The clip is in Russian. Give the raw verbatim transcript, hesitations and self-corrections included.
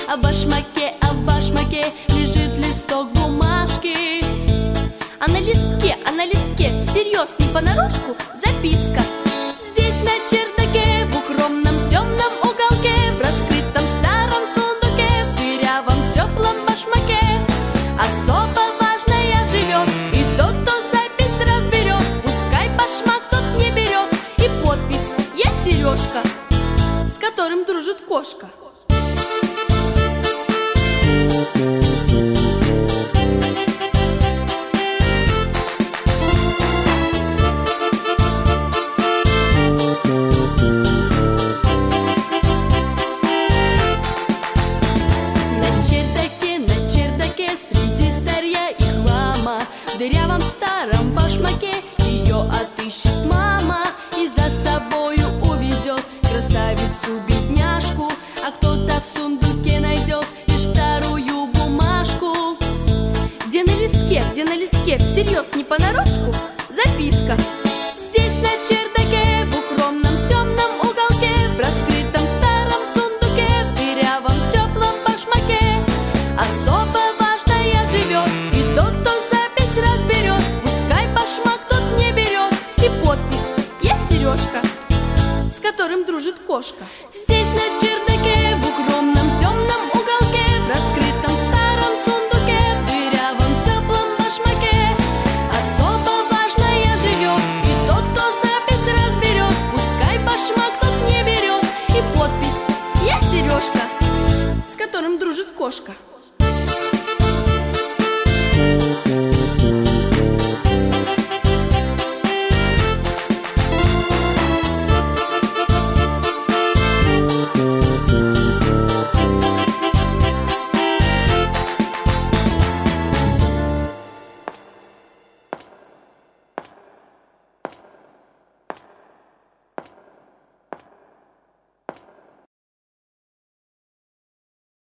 а в башмаке, а в башмаке лежит листок бумажки. А на листке, а на листке всерьез, не понарошку, записка. Здесь на чердаке, в укромном темном уголке, в раскрытом старом сундуке, в дырявом теплом башмаке особо важная живет, и тот, кто запись разберет, пускай башмак тот не берет. И подпись: я Сережка, с которым дружит кошка. В дырявом старом башмаке ее отыщет мама и за собою уведет красавицу-бедняжку. А кто-то в сундуке найдет лишь старую бумажку, где на листке, где на листке всерьез, не понарошку, записка. Здесь на чердаке, в укромном темном уголке, в раскрытом старом сундуке, в дырявом теплом башмаке особо важная живет, и тот, кто разберет, пускай башмак тот не берет. И подпись: я Сережка, с которым дружит кошка. Здесь на чердаке